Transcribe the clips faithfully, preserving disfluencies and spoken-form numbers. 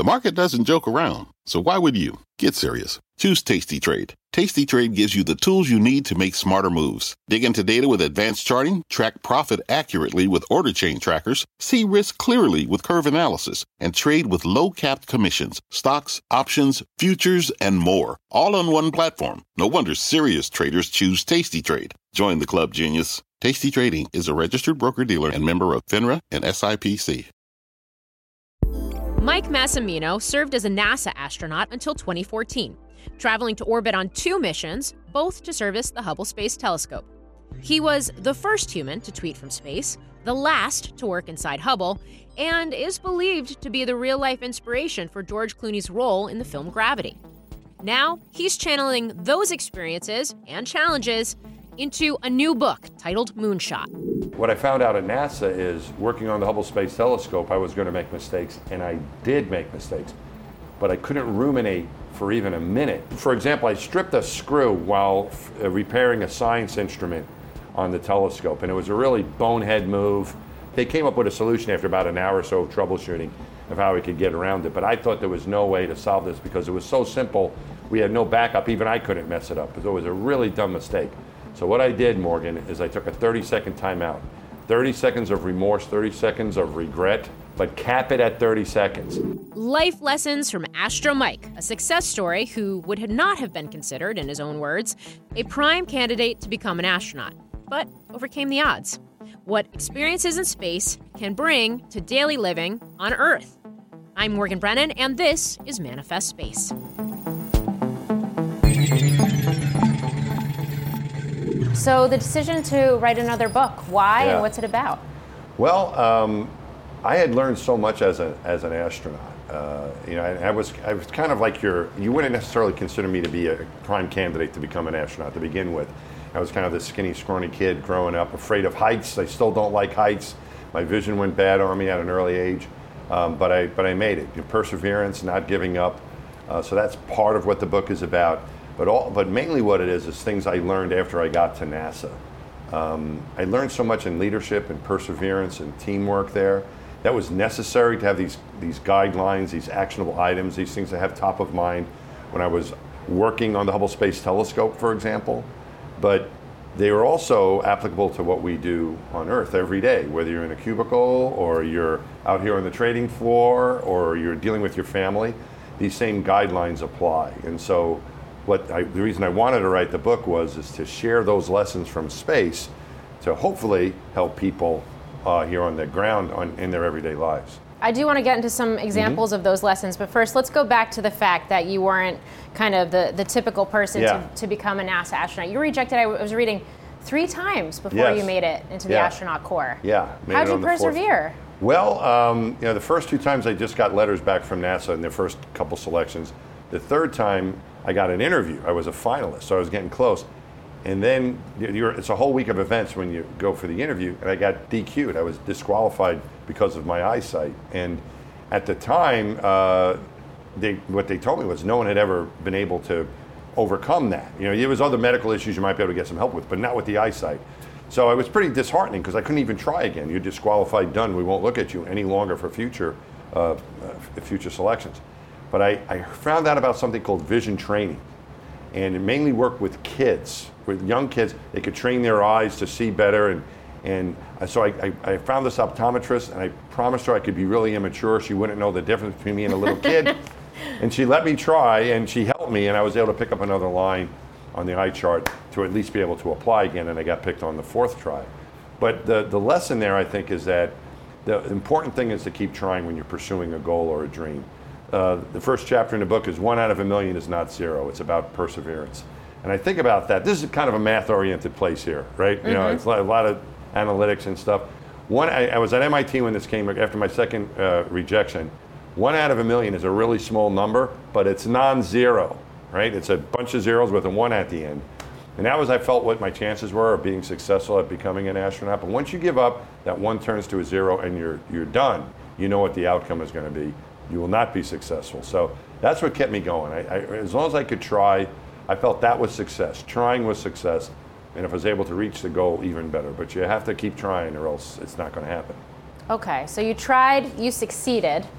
The market doesn't joke around, so why would you? Get serious. Choose Tasty Trade. Tasty Trade gives you the tools you need to make smarter moves. Dig into data with advanced charting, track profit accurately with order chain trackers, see risk clearly with curve analysis, and trade with low-capped commissions, stocks, options, futures, and more. All on one platform. No wonder serious traders choose Tasty Trade. Join the club, genius. Tasty Trading is a registered broker-dealer and member of FINRA and S I P C. Mike Massimino served as a NASA astronaut until twenty fourteen, traveling to orbit on two missions, both to service the Hubble Space Telescope. He was the first human to tweet from space, the last to work inside Hubble, and is believed to be the real-life inspiration for George Clooney's role in the film Gravity. Now, he's channeling those experiences and challenges into a new book titled Moonshot. What I found out at NASA is working on the Hubble Space Telescope, I was going to make mistakes, and I did make mistakes, but I couldn't ruminate for even a minute. For example, I stripped a screw while f- uh, repairing a science instrument on the telescope, and it was a really bonehead move. They came up with a solution after about an hour or so of troubleshooting of how we could get around it, but I thought there was no way to solve this because it was so simple. We had no backup. Even I couldn't mess it up, because it was a really dumb mistake. So what I did, Morgan, is I took a thirty second timeout. thirty seconds of remorse, thirty seconds of regret, but cap it at thirty seconds. Life lessons from Astro Mike, a success story who would have not have been considered, in his own words, a prime candidate to become an astronaut, but overcame the odds. What experiences in space can bring to daily living on Earth. I'm Morgan Brennan, and this is Manifest Space. So the decision to write another book, why Yeah. and what's it about? Well, um, I had learned so much as a as an astronaut. Uh, you know, I, I was I was kind of like your. You wouldn't necessarily consider me to be a prime candidate to become an astronaut to begin with. I was kind of this skinny, scrawny kid growing up, afraid of heights. I still don't like heights. My vision went bad on me at an early age, um, but I but I made it. You know, perseverance, not giving up. Uh, so that's part of what the book is about. But all, but mainly what it is is things I learned after I got to NASA. Um, I learned so much in leadership and perseverance and teamwork there. That was necessary to have these these guidelines, these actionable items, these things I have top of mind when I was working on the Hubble Space Telescope, for example. But they were also applicable to what we do on Earth every day, whether you're in a cubicle or you're out here on the trading floor or you're dealing with your family. These same guidelines apply. And so what I, the reason I wanted to write the book was is to share those lessons from space to hopefully help people uh, here on the ground on, in their everyday lives. I do want to get into some examples mm-hmm. of those lessons, but first let's go back to the fact that you weren't kind of the, the typical person yeah. to, to become a NASA astronaut. You were rejected, I was reading, three times before yes. you made it into the yeah. astronaut corps. Yeah. How'd you persevere? Well, um, you know, the first two times I just got letters back from NASA in the first couple selections. The third time I got an interview. I was a finalist, so I was getting close. And then you're, it's a whole week of events when you go for the interview, and I got D Q'd. I was disqualified because of my eyesight. And at the time, uh, they, what they told me was no one had ever been able to overcome that. You know, there was other medical issues you might be able to get some help with, but not with the eyesight. So it was pretty disheartening because I couldn't even try again. You're disqualified, done. We won't look at you any longer for future, uh, uh, future selections. But I, I found out about something called vision training. And it mainly worked with kids, with young kids. They could train their eyes to see better. And, and so I, I, I found this optometrist, and I promised her I could be really immature. She wouldn't know the difference between me and a little kid. And she let me try, and she helped me, and I was able to pick up another line on the eye chart to at least be able to apply again, and I got picked on the fourth try. But the, the lesson there, I think, is that the important thing is to keep trying when you're pursuing a goal or a dream. Uh, the first chapter in the book is one out of a million is not zero. It's about perseverance. And I think about that. This is kind of a math-oriented place here, right? Mm-hmm. You know, it's a lot of analytics and stuff. One, I, I was at M I T when this came, after my second uh, rejection. One out of a million is a really small number, but it's non-zero, right? It's a bunch of zeros with a one at the end. And that was, I felt, what my chances were of being successful at becoming an astronaut. But once you give up, that one turns to a zero and you're you're done. You know what the outcome is going to be. You will not be successful. So that's what kept me going. I, I, as long as I could try, I felt that was success. Trying was success. And if I was able to reach the goal, even better. But you have to keep trying or else it's not going to happen. Okay, so you tried, you succeeded.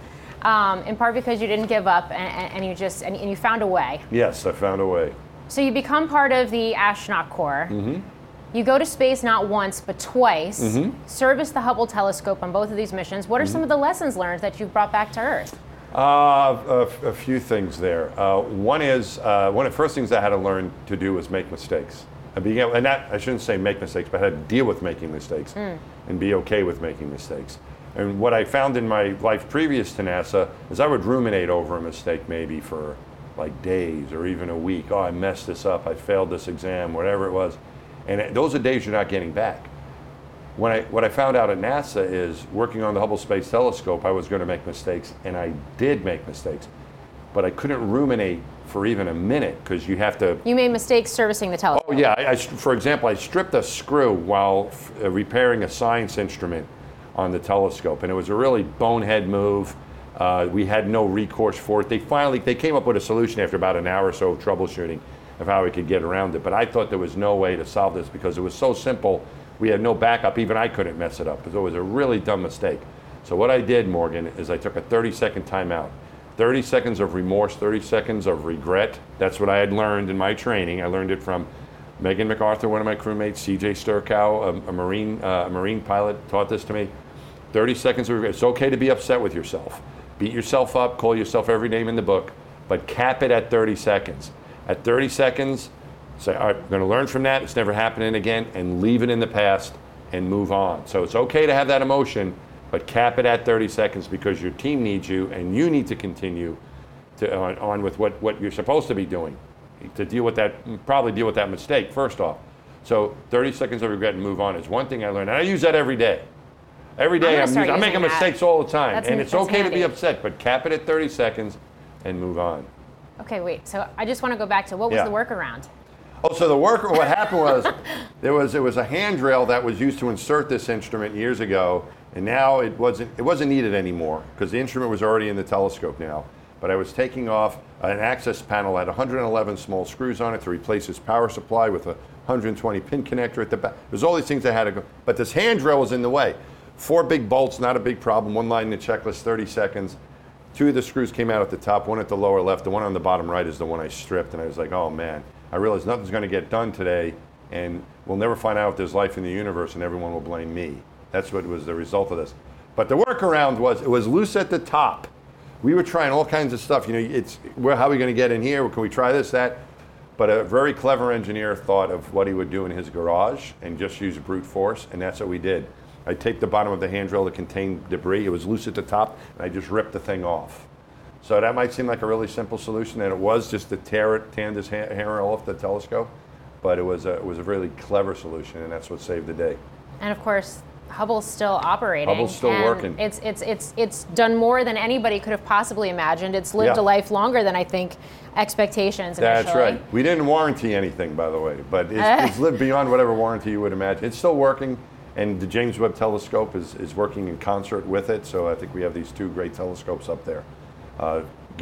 um, in part because you didn't give up and, and you just and, and you found a way. Yes, I found a way. So you become part of the astronaut corps. Mm-hmm. You go to space not once but twice. Mm-hmm. Service the Hubble telescope on both of these missions. What are mm-hmm. some of the lessons learned that you've brought back to Earth? Uh, a, a few things there. Uh, one is uh, one of the first things I had to learn to do was make mistakes. And, being able, and that I shouldn't say make mistakes, but I had to deal with making mistakes mm. and be okay with making mistakes. And what I found in my life previous to NASA is I would ruminate over a mistake maybe for like days or even a week. Oh, I messed this up. I failed this exam, whatever it was. And it, those are days you're not getting back. When I, what I found out at NASA is working on the Hubble Space Telescope, I was going to make mistakes, and I did make mistakes. But I couldn't ruminate for even a minute because you have to... You made mistakes servicing the telescope. Oh, yeah. I, I, for example, I stripped a screw while f- uh, repairing a science instrument on the telescope, and it was a really bonehead move. Uh, we had no recourse for it. They finally they came up with a solution after about an hour or so of troubleshooting of how we could get around it. But I thought there was no way to solve this because it was so simple. We had no backup. Even I couldn't mess it up because it was a really dumb mistake. So what I did, Morgan, is I took a thirty-second timeout. thirty seconds of remorse, thirty seconds of regret. That's what I had learned in my training. I learned it from Megan MacArthur, one of my crewmates, C J Sturcow, a, a Marine uh, a Marine pilot, taught this to me. thirty seconds of regret. It's okay to be upset with yourself. Beat yourself up, call yourself every name in the book, but cap it at thirty seconds. At thirty seconds, say, all right, I'm going to learn from that. It's never happening again, and leave it in the past and move on. So it's okay to have that emotion, but cap it at thirty seconds because your team needs you, and you need to continue to on, on with what, what you're supposed to be doing to deal with that, probably deal with that mistake first off. So thirty seconds of regret and move on is one thing I learned, and I use that every day. Every day I'm, I'm, I'm making that. mistakes all the time, that's, and it's okay handy. to be upset, but cap it at thirty seconds and move on. Okay, wait. So I just want to go back to what was yeah. the workaround? Oh, so the work. What happened was there was it was a handrail that was used to insert this instrument years ago, and now it wasn't it wasn't needed anymore because the instrument was already in the telescope now. But I was taking off an access panel at one hundred eleven small screws on it to replace its power supply with a one hundred twenty pin connector at the back. There's all these things that had to go, but this handrail was in the way. Four big bolts, not a big problem. One line in the checklist, thirty seconds. Two of the screws came out at the top, one at the lower left. The one on the bottom right is the one I stripped, and I was like, oh man, I realized nothing's going to get done today, and we'll never find out if there's life in the universe, and everyone will blame me. That's what was the result of this. But the workaround was, it was loose at the top. We were trying all kinds of stuff. You know, it's, well, how are we going to get in here? Can we try this, that? But a very clever engineer thought of what he would do in his garage and just use brute force, and that's what we did. I taped the bottom of the handrail to contain debris. It was loose at the top, and I just ripped the thing off. So that might seem like a really simple solution, and it was just to tear it, tear this handrail off the telescope. But it was a, it was a really clever solution, and that's what saved the day. And of course, Hubble's still operating. Hubble's still and working. It's it's it's it's done more than anybody could have possibly imagined. It's lived yeah. a life longer than I think expectations initially. That's right. We didn't warranty anything, by the way, but it's, it's lived beyond whatever warranty you would imagine. It's still working. And the James Webb Telescope is, is working in concert with it, so I think we have these two great telescopes up there, uh,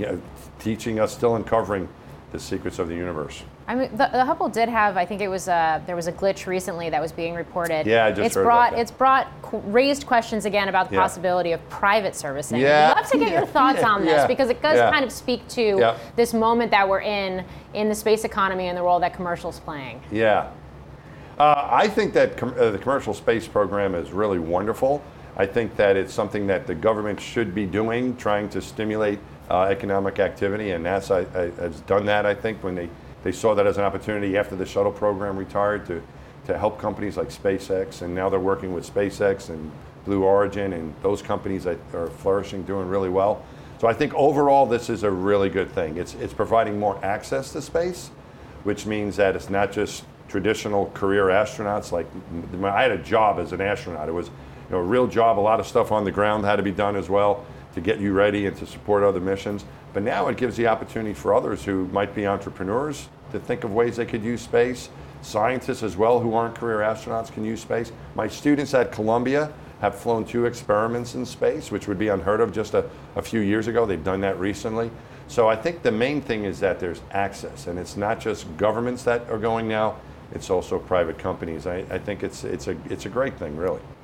teaching us, still uncovering the secrets of the universe. I mean, the, the Hubble did have, I think it was a, there was a glitch recently that was being reported. Yeah, I just it's heard brought, about that. It's brought qu- raised questions again about the yeah. possibility of private servicing. Yeah. I'd love to get yeah. your thoughts yeah. on this yeah. because it does yeah. kind of speak to yeah. this moment that we're in, in the space economy and the role that commercial's playing. Yeah. Uh, I think that com- uh, the commercial space program is really wonderful. I think that it's something that the government should be doing, trying to stimulate uh, economic activity, and NASA uh, has done that, I think, when they, they saw that as an opportunity after the shuttle program retired to, to help companies like SpaceX, and now they're working with SpaceX and Blue Origin, and those companies that are flourishing, doing really well. So I think overall this is a really good thing. It's, it's providing more access to space, which means that it's not just traditional career astronauts. Like I had a job as an astronaut. It was, you know, a real job. A lot of stuff on the ground had to be done as well to get you ready and to support other missions. But now it gives the opportunity for others who might be entrepreneurs to think of ways they could use space. Scientists as well who aren't career astronauts can use space. My students at Columbia have flown two experiments in space, which would be unheard of just a, a few years ago. They've done that recently. So I think the main thing is that there's access, and it's not just governments that are going now. It's also private companies. I, I think it's it's a it's a great thing, really.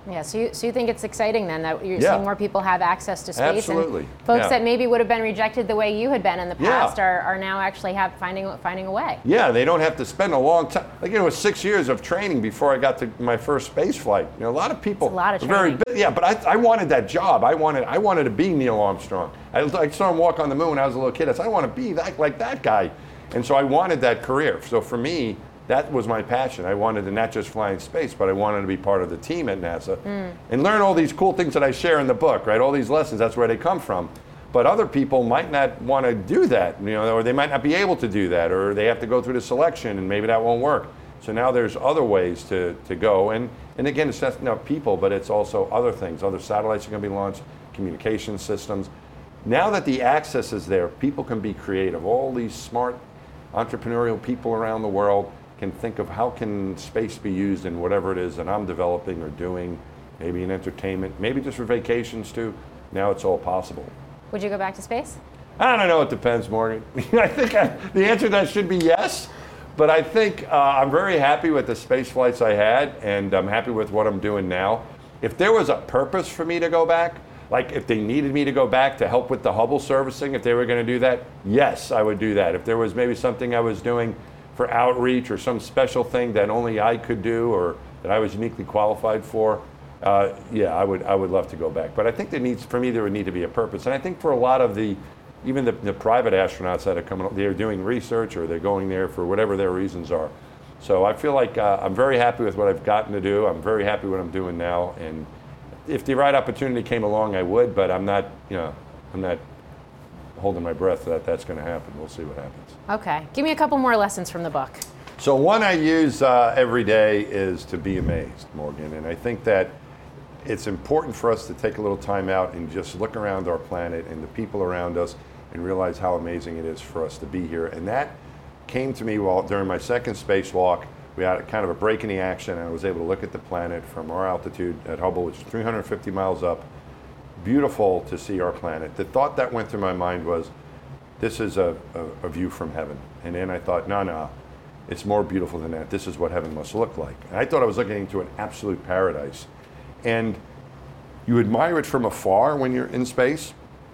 Yeah, so you, so you think it's exciting then that you're yeah. seeing more people have access to space? Absolutely. And folks yeah. that maybe would have been rejected the way you had been in the past yeah. are, are now actually have finding finding a way. Yeah, they don't have to spend a long time. Like, you know, it was six years of training before I got to my first space flight. You know, a lot of people. It's a lot of training. Very, yeah, but I, I wanted that job. I wanted I wanted to be Neil Armstrong. I, I saw him walk on the moon when I was a little kid. I said, I want to be that like that guy. And so I wanted that career. So for me, that was my passion. I wanted to not just fly in space, but I wanted to be part of the team at NASA mm. and learn all these cool things that I share in the book, right? All these lessons, that's where they come from. But other people might not want to do that, you know, or they might not be able to do that, or they have to go through the selection and maybe that won't work. So now there's other ways to, to go. And, and again, it's not enough people, but it's also other things. Other satellites are going to be launched, communication systems. Now that the access is there, people can be creative. All these smart entrepreneurial people around the world can think of how can space be used in whatever it is that I'm developing or doing, maybe in entertainment, maybe just for vacations too. Now it's all possible. Would you go back to space? I don't know, it depends, Morgan. I think I, the answer to that should be yes, but I think uh, I'm very happy with the space flights I had, and I'm happy with what I'm doing now. If there was a purpose for me to go back, like if they needed me to go back to help with the Hubble servicing, if they were going to do that, yes, I would do that. If there was maybe something I was doing for outreach or some special thing that only I could do or that I was uniquely qualified for, uh, yeah, I would I would love to go back. But I think there needs, for me, there would need to be a purpose. And I think for a lot of the, even the, the private astronauts that are coming, they're doing research or they're going there for whatever their reasons are. So I feel like uh, I'm very happy with what I've gotten to do. I'm very happy with what I'm doing now. And if the right opportunity came along, I would, but I'm not, you know, I'm not holding my breath that that's going to happen. We'll see what happens. Okay. Give me a couple more lessons from the book. So one I use uh, every day is to be amazed, Morgan. And I think that it's important for us to take a little time out and just look around our planet and the people around us and realize how amazing it is for us to be here. And that came to me while during my second spacewalk. We had kind of a break in the action, and I was able to look at the planet from our altitude at Hubble, which is three hundred fifty miles up. Beautiful to see our planet. The thought that went through my mind was, this is a, a, a view from heaven. And then I thought, no, no, it's more beautiful than that. This is what heaven must look like. And I thought I was looking into an absolute paradise. And you admire it from afar when you're in space,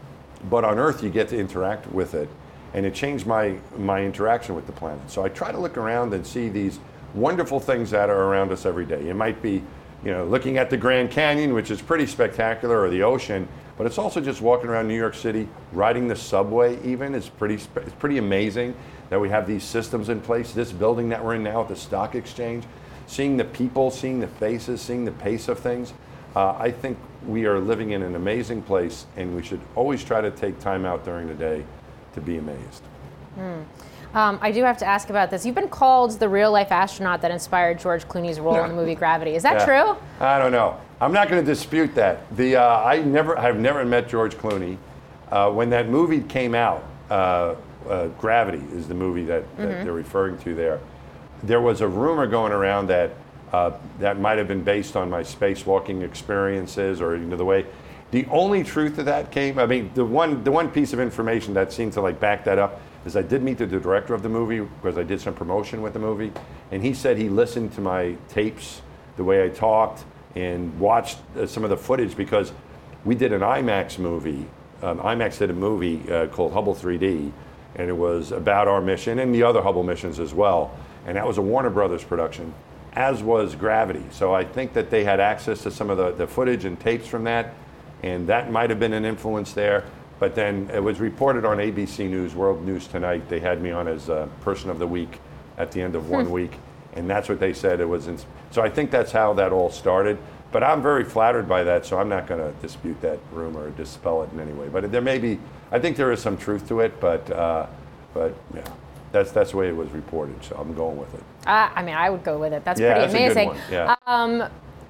but on Earth you get to interact with it. And it changed my, my interaction with the planet. So I try to look around and see these wonderful things that are around us every day. It might be, you know, looking at the Grand Canyon, which is pretty spectacular, or the ocean, but it's also just walking around New York City, riding the subway even is pretty, it's pretty amazing that we have these systems in place. This building that we're in now at the Stock Exchange, seeing the people, seeing the faces, seeing the pace of things. Uh, I think we are living in an amazing place, and we should always try to take time out during the day to be amazed. Mm. Um, I do have to ask about this. You've been called the real-life astronaut that inspired George Clooney's role in the movie Gravity. Is that yeah. true? I don't know. I'm not going to dispute that. The uh, I never, I've never met George Clooney. Uh, when that movie came out, uh, uh, Gravity is the movie that, that mm-hmm. they're referring to there. There was a rumor going around that uh, that might have been based on my spacewalking experiences, or you know the way. The only truth of that came. I mean, the one the one piece of information that seemed to like back that up is I did meet the director of the movie because I did some promotion with the movie, and he said he listened to my tapes, the way I talked, and watched uh, some of the footage because we did an IMAX movie. Um, IMAX did a movie uh, called Hubble three D, and it was about our mission and the other Hubble missions as well. And that was a Warner Brothers production, as was Gravity. So I think that they had access to some of the, the footage and tapes from that, and that might have been an influence there. But then it was reported on A B C News, World News Tonight. They had me on as uh, Person of the Week at the end of one week, and that's what they said it was. In, so I think that's how that all started. But I'm very flattered by that, so I'm not going to dispute that rumor or dispel it in any way. But there may be, I think there is some truth to it, but uh, but yeah, that's that's the way it was reported. So I'm going with it. Uh, I mean, I would go with it. That's yeah, pretty that's amazing. A good one. Yeah. Um,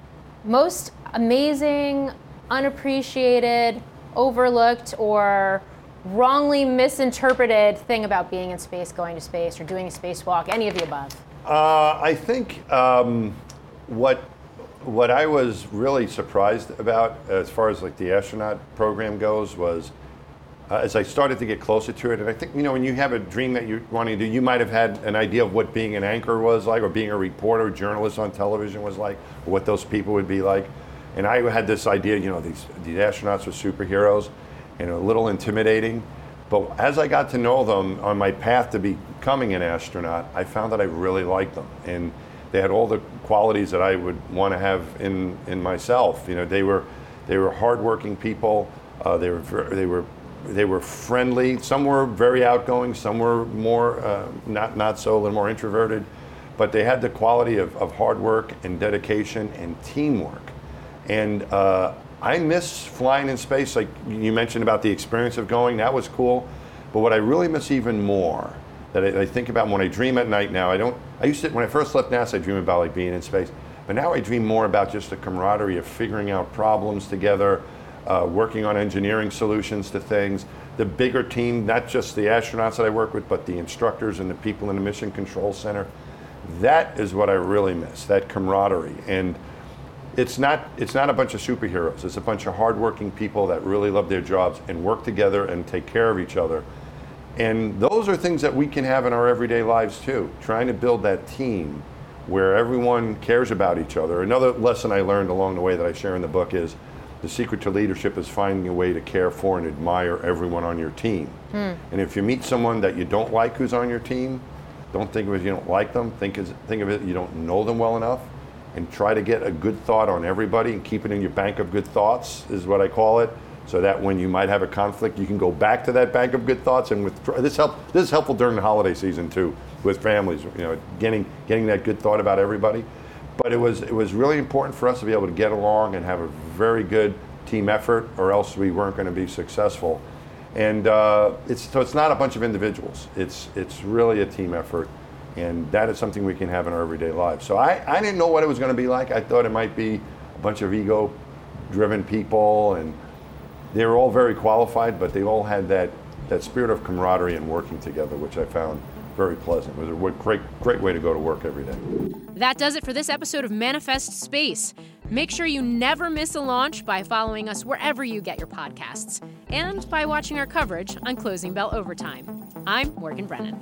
most amazing, unappreciated, overlooked, or wrongly misinterpreted thing about being in space, going to space, or doing a spacewalk, any of the above? Uh, I think um, what what I was really surprised about as far as like the astronaut program goes was uh, as I started to get closer to it, and I think, you know, when you have a dream that you're wanting to do, you might have had an idea of what being an anchor was like, or being a reporter, journalist on television was like, or what those people would be like. And I had this idea, you know, these, these astronauts were superheroes and a little intimidating. But as I got to know them on my path to becoming an astronaut, I found that I really liked them. And they had all the qualities that I would want to have in, in myself. You know, they were they were hardworking people. Uh, they were they were they were friendly. Some were very outgoing. Some were more uh, not not so, a little more introverted. But they had the quality of, of hard work and dedication and teamwork. And uh, I miss flying in space. Like you mentioned about the experience of going, that was cool. But what I really miss even more, that I, I think about when I dream at night now, I don't, I used to, when I first left NASA, I dreamed about like being in space. But now I dream more about just the camaraderie of figuring out problems together, uh, working on engineering solutions to things, the bigger team, not just the astronauts that I work with, but the instructors and the people in the Mission Control Center. That is what I really miss, that camaraderie. And it's not it's not a bunch of superheroes. It's a bunch of hardworking people that really love their jobs and work together and take care of each other. And those are things that we can have in our everyday lives too, trying to build that team where everyone cares about each other. Another lesson I learned along the way that I share in the book is the secret to leadership is finding a way to care for and admire everyone on your team. Hmm. And if you meet someone that you don't like who's on your team, don't think of it as you don't like them, think, as, think of it you don't know them well enough, and try to get a good thought on everybody and keep it in your bank of good thoughts, is what I call it, so that when you might have a conflict, you can go back to that bank of good thoughts. And with this help, this is helpful during the holiday season too, with families, you know, getting getting that good thought about everybody. But it was it was really important for us to be able to get along and have a very good team effort, or else we weren't going to be successful. And uh, it's so it's not a bunch of individuals. It's it's really a team effort, and that is something we can have in our everyday lives. So I, I didn't know what it was going to be like. I thought it might be a bunch of ego-driven people, and they were all very qualified, but they all had that that spirit of camaraderie and working together, which I found very pleasant. It was a great great way to go to work every day. That does it for this episode of Manifest Space. Make sure you never miss a launch by following us wherever you get your podcasts, and by watching our coverage on Closing Bell Overtime. I'm Morgan Brennan.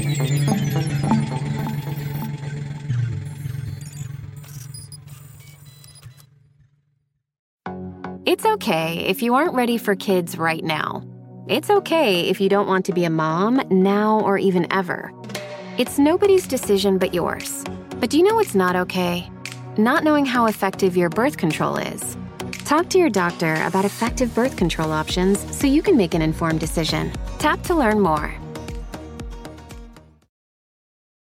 It's okay if you aren't ready for kids right now. It's okay if you don't want to be a mom now or even ever. It's nobody's decision but yours. But do you know what's not okay? Not knowing how effective your birth control is. Talk to your doctor about effective birth control options so you can make an informed decision. Tap to learn more.